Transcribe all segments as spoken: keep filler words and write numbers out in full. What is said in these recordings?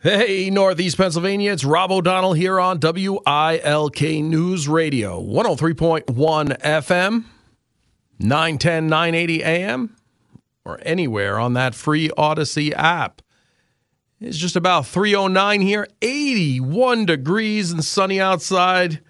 Hey, Northeast Pennsylvania, it's Rob O'Donnell here on W I L K News Radio, one oh three point one F M, nine ten, nine eighty A M, or anywhere on that free Odyssey app. It's just about three oh nine here, eighty-one degrees and sunny outside.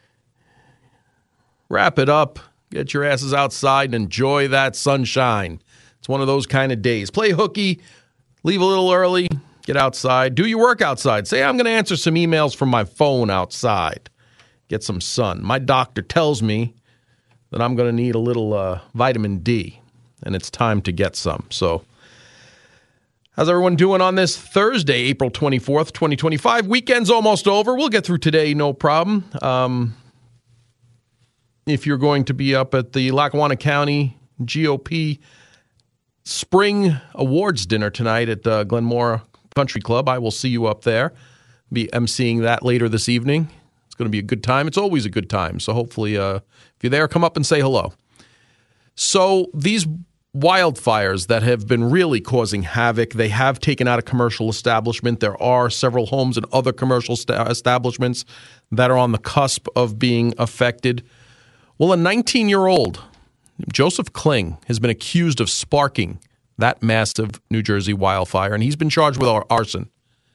Wrap it up, get your asses outside and enjoy that sunshine. It's one of those kind of days. Play hooky, leave a little early. Get outside. Do your work outside. Say, I'm going to answer some emails from my phone outside. Get some sun. My doctor tells me that I'm going to need a little uh, vitamin D, and it's time to get some. So, how's everyone doing on this Thursday, April twenty-fourth, twenty twenty-five? Weekend's almost over. We'll get through today, no problem. Um, if you're going to be up at the Lackawanna County G O P Spring Awards Dinner tonight at uh, Glenmora Country Club, I will see you up there. Be emceeing that later this evening. It's going to be a good time. It's always a good time. So hopefully, uh, if you're there, come up and say hello. So these wildfires that have been really causing havoc, they have taken out a commercial establishment. There are several homes and other commercial sta- establishments that are on the cusp of being affected. Well, a nineteen-year-old, Joseph Kling, has been accused of sparking that massive New Jersey wildfire, and he's been charged with arson.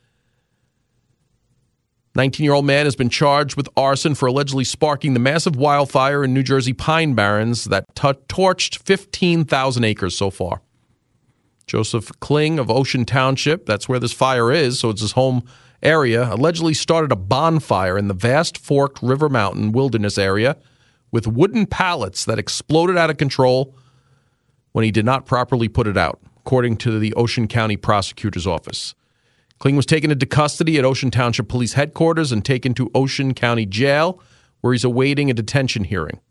nineteen-year-old man has been charged with arson for allegedly sparking the massive wildfire in New Jersey Pine Barrens that t- torched fifteen thousand acres so far. Joseph Kling of Ocean Township, that's where this fire is, so it's his home area, allegedly started a bonfire in the vast Forked River Mountain wilderness area with wooden pallets that exploded out of control when he did not properly put it out, according to the Ocean County Prosecutor's Office. Kling was taken into custody at Ocean Township Police Headquarters and taken to Ocean County Jail, where he's awaiting a detention hearing.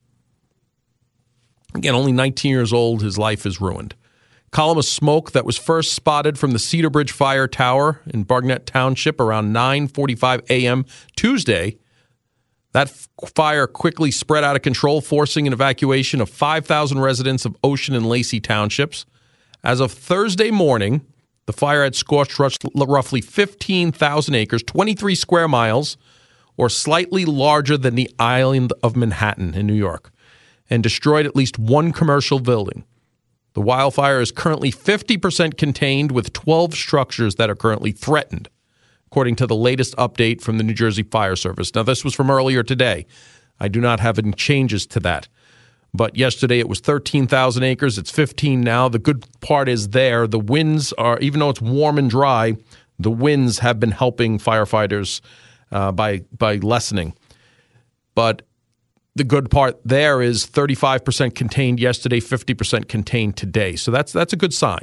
Again, only nineteen years old, his life is ruined. Column of smoke that was first spotted from the Cedar Bridge Fire Tower in Barnett Township around nine forty-five a.m. Tuesday. That fire quickly spread out of control, forcing an evacuation of five thousand residents of Ocean and Lacey Townships. As of Thursday morning, the fire had scorched roughly fifteen thousand acres, twenty-three square miles, or slightly larger than the island of Manhattan in New York, and destroyed at least one commercial building. The wildfire is currently fifty percent contained, with twelve structures that are currently threatened, according to the latest update from the New Jersey Fire Service. Now, this was from earlier today. I do not have any changes to that. But yesterday it was thirteen thousand acres. It's fifteen now. The good part is there. The winds are, even though it's warm and dry, the winds have been helping firefighters uh, by by lessening. But the good part there is thirty-five percent contained yesterday, fifty percent contained today. So that's that's a good sign.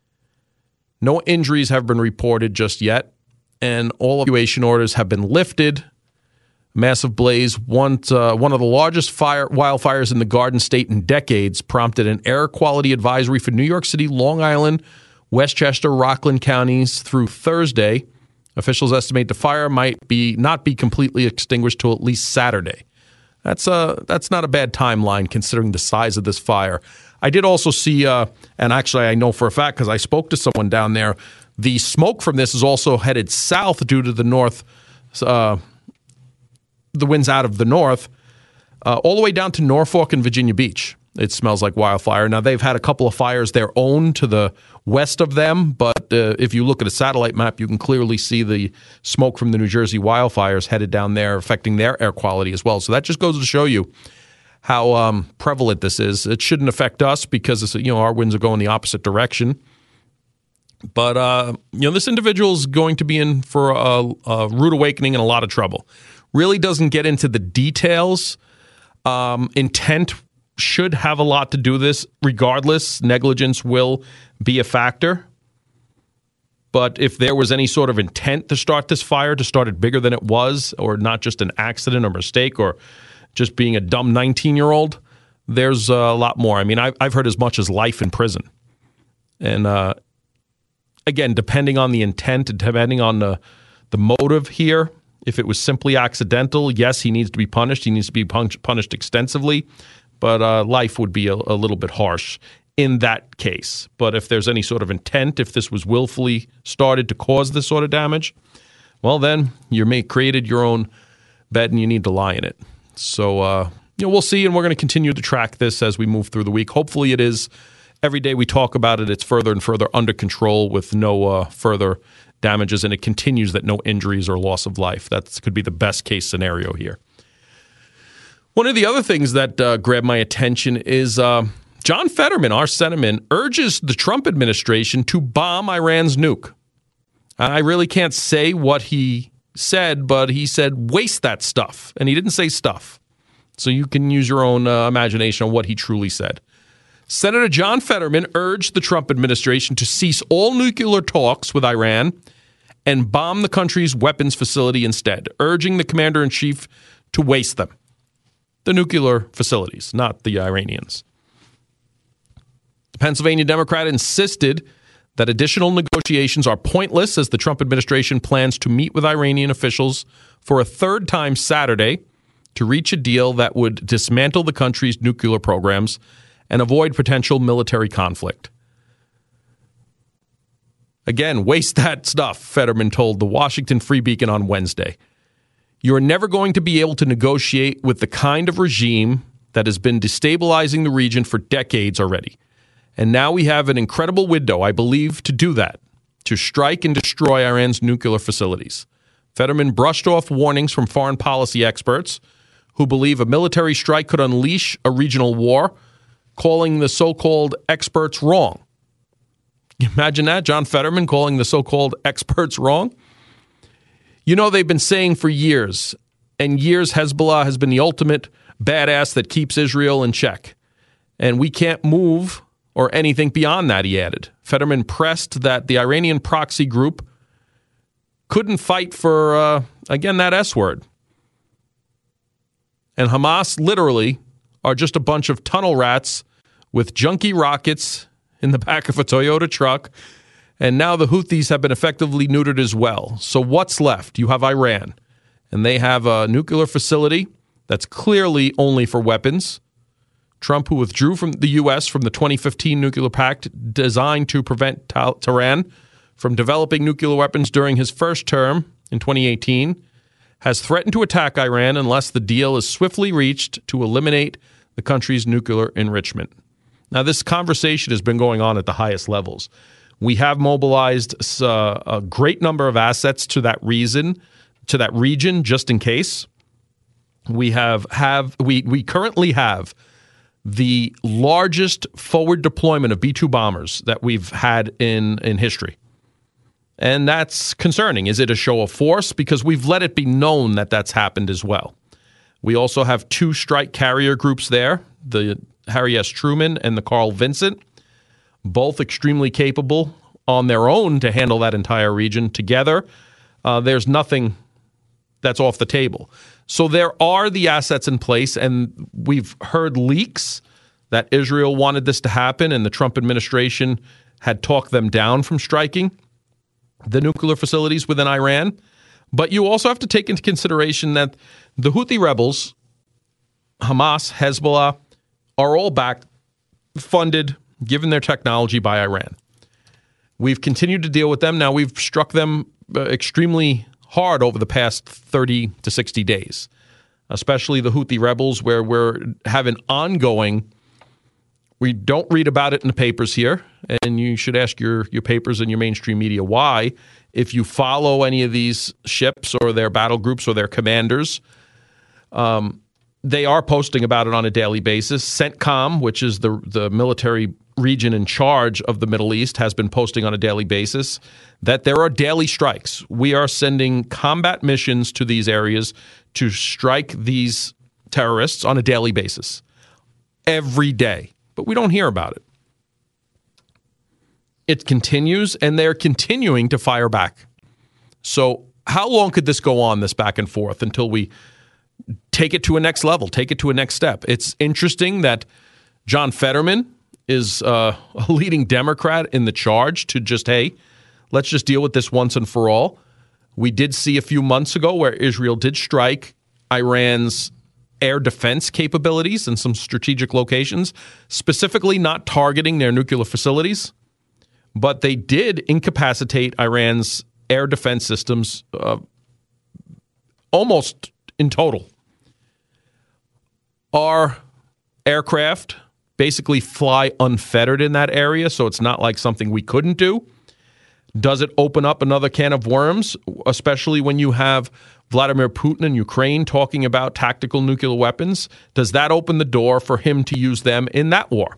No injuries have been reported just yet, and all evacuation orders have been lifted. Massive blaze, one, uh, one of the largest fire wildfires in the Garden State in decades, prompted an air quality advisory for New York City, Long Island, Westchester, Rockland counties through Thursday. Officials estimate the fire might be not be completely extinguished till at least Saturday. That's uh that's not a bad timeline considering the size of this fire. I did also see, uh, and actually I know for a fact because I spoke to someone down there, the smoke from this is also headed south due to the north. Uh, the winds out of the north, uh, all the way down to Norfolk and Virginia Beach. It smells like wildfire. Now, they've had a couple of fires their own to the west of them, but uh, if you look at a satellite map, you can clearly see the smoke from the New Jersey wildfires headed down there, affecting their air quality as well. So that just goes to show you how um, prevalent this is. It shouldn't affect us because it's, you know, our winds are going the opposite direction. But, uh, you know, this individual is going to be in for a, a rude awakening and a lot of trouble. Really doesn't get into the details. Um, intent should have a lot to do with this. Regardless, negligence will be a factor. But if there was any sort of intent to start this fire, to start it bigger than it was, or not just an accident or mistake, or just being a dumb nineteen-year-old, there's a lot more. I mean, I've, I've heard as much as life in prison. And uh, again, depending on the intent and depending on the, the motive here, if it was simply accidental, yes, he needs to be punished. He needs to be pun- punished extensively, but uh, life would be a, a little bit harsh. in that case. But if there's any sort of intent, if this was willfully started to cause this sort of damage, well, then you may created your own bed and you need to lie in it. So, uh, you know, we'll see, and we're going to continue to track this as we move through the week. Hopefully it is. Every day we talk about it, it's further and further under control with no uh, further damages, and it continues that no injuries or loss of life. That could be the best case scenario here. One of the other things that uh, grabbed my attention is uh, John Fetterman, our Senator, urges the Trump administration to bomb Iran's nuke. I really can't say what he said, but he said, waste that stuff. And he didn't say stuff. So you can use your own uh, imagination on what he truly said. Senator John Fetterman urged the Trump administration to cease all nuclear talks with Iran and bomb the country's weapons facility instead, urging the commander-in-chief to waste them. The nuclear facilities, not the Iranians. The Pennsylvania Democrat insisted that additional negotiations are pointless as the Trump administration plans to meet with Iranian officials for a third time Saturday to reach a deal that would dismantle the country's nuclear programs and avoid potential military conflict. Again, waste that stuff, Fetterman told the Washington Free Beacon on Wednesday. You are never going to be able to negotiate with the kind of regime that has been destabilizing the region for decades already. And now we have an incredible window, I believe, to do that, to strike and destroy Iran's nuclear facilities. Fetterman brushed off warnings from foreign policy experts who believe a military strike could unleash a regional war, calling the so-called experts wrong. Imagine that, John Fetterman calling the so-called experts wrong. You know, they've been saying for years, and years Hezbollah has been the ultimate badass that keeps Israel in check. And we can't move or anything beyond that, he added. Fetterman pressed that the Iranian proxy group couldn't fight for, uh, again, that S word. And Hamas literally are just a bunch of tunnel rats with junky rockets in the back of a Toyota truck. And now the Houthis have been effectively neutered as well. So what's left? You have Iran, and they have a nuclear facility that's clearly only for weapons. Trump, who withdrew from the U S from the twenty fifteen nuclear pact designed to prevent Tehran from developing nuclear weapons during his first term in twenty eighteen, has threatened to attack Iran unless the deal is swiftly reached to eliminate the country's nuclear enrichment. Now, this conversation has been going on at the highest levels. We have mobilized uh, a great number of assets to that reason, to that region, just in case. We have have we we currently have the largest forward deployment of B two bombers that we've had in in history. And that's concerning. Is it a show of force? Because we've let it be known that that's happened as well. We also have two strike carrier groups there, the Harry S. Truman and the Carl Vinson, both extremely capable on their own to handle that entire region. Together, uh, there's nothing that's off the table. So there are the assets in place, and we've heard leaks that Israel wanted this to happen, and the Trump administration had talked them down from striking the nuclear facilities within Iran. But you also have to take into consideration that the Houthi rebels, Hamas, Hezbollah, are all backed, funded, given their technology by Iran. We've continued to deal with them. Now we've struck them uh, extremely hard over the past thirty to sixty days, especially the Houthi rebels, where we're having ongoing. We don't read about it in the papers here, and you should ask your, your papers and your mainstream media why. If you follow any of these ships or their battle groups or their commanders, um, they are posting about it on a daily basis. CENTCOM, which is the the military region in charge of the Middle East, has been posting on a daily basis that there are daily strikes. We are sending combat missions to these areas to strike these terrorists on a daily basis, every day. But we don't hear about it. It continues, and they're continuing to fire back. So how long could this go on, this back and forth, until we take it to a next level, take it to a next step? It's interesting that John Fetterman is uh, a leading Democrat in the charge to just, hey, let's just deal with this once and for all. We did see a few months ago where Israel did strike Iran's air defense capabilities in some strategic locations, specifically not targeting their nuclear facilities. But they did incapacitate Iran's air defense systems uh, almost in total. Our aircraft basically fly unfettered in that area, so it's not like something we couldn't do. Does it open up another can of worms, especially when you have Vladimir Putin in Ukraine talking about tactical nuclear weapons? Does that open the door for him to use them in that war?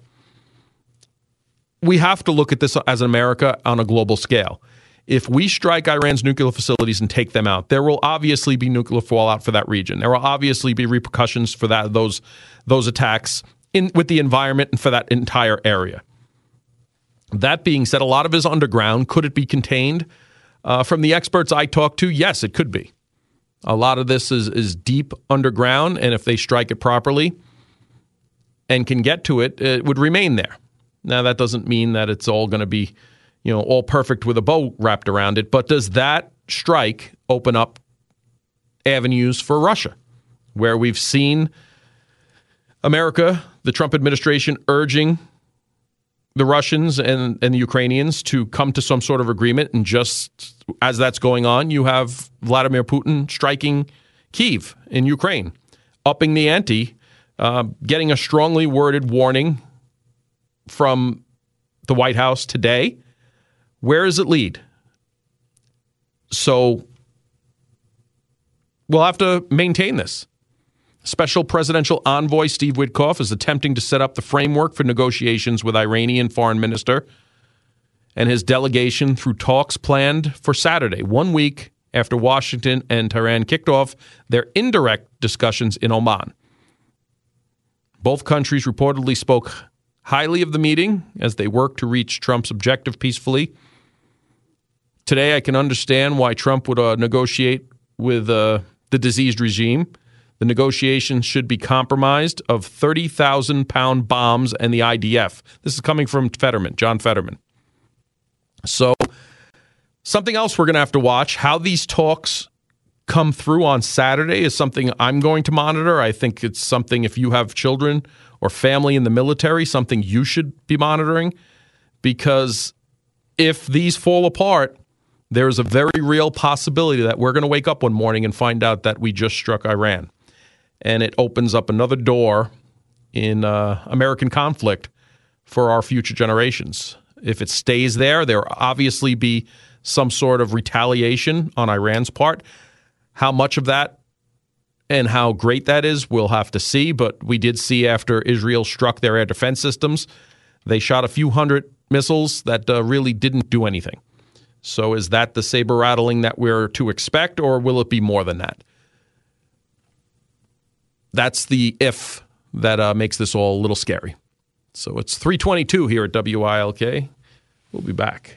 We have to look at this as America on a global scale. If we strike Iran's nuclear facilities and take them out, there will obviously be nuclear fallout for that region. There will obviously be repercussions for that those those attacks in with the environment and for that entire area. That being said, a lot of it is underground. Could it be contained? Uh, from the experts I talked to, yes, it could be. A lot of this is, is deep underground, and if they strike it properly and can get to it, it would remain there. Now, that doesn't mean that it's all going to be, you know, all perfect with a bow wrapped around it, but does that strike open up avenues for Russia, where we've seen America, the Trump administration, urging the Russians and, and the Ukrainians to come to some sort of agreement. And just as that's going on, you have Vladimir Putin striking Kyiv in Ukraine, upping the ante, uh, getting a strongly worded warning from the White House today. Where does it lead? So we'll have to maintain this. Special Presidential Envoy Steve Witkoff is attempting to set up the framework for negotiations with Iranian Foreign Minister and his delegation through talks planned for Saturday, one week after Washington and Tehran kicked off their indirect discussions in Oman. Both countries reportedly spoke highly of the meeting as they worked to reach Trump's objective peacefully. Today, I can understand why Trump would uh, negotiate with uh, the diseased regime. The negotiations should be compromised of thirty thousand pound bombs and the I D F. This is coming from Fetterman, John Fetterman. So something else we're going to have to watch, how these talks come through on Saturday is something I'm going to monitor. I think it's something, if you have children or family in the military, something you should be monitoring, because if these fall apart, there is a very real possibility that we're going to wake up one morning and find out that we just struck Iran. And it opens up another door in uh, American conflict for our future generations. If it stays there, there will obviously be some sort of retaliation on Iran's part. How much of that and how great that is, we'll have to see. But we did see after Israel struck their air defense systems, they shot a few hundred missiles that uh, really didn't do anything. So is that the saber rattling that we're to expect, or will it be more than that? That's the if that uh, makes this all a little scary. So it's three twenty-two here at W I L K. We'll be back.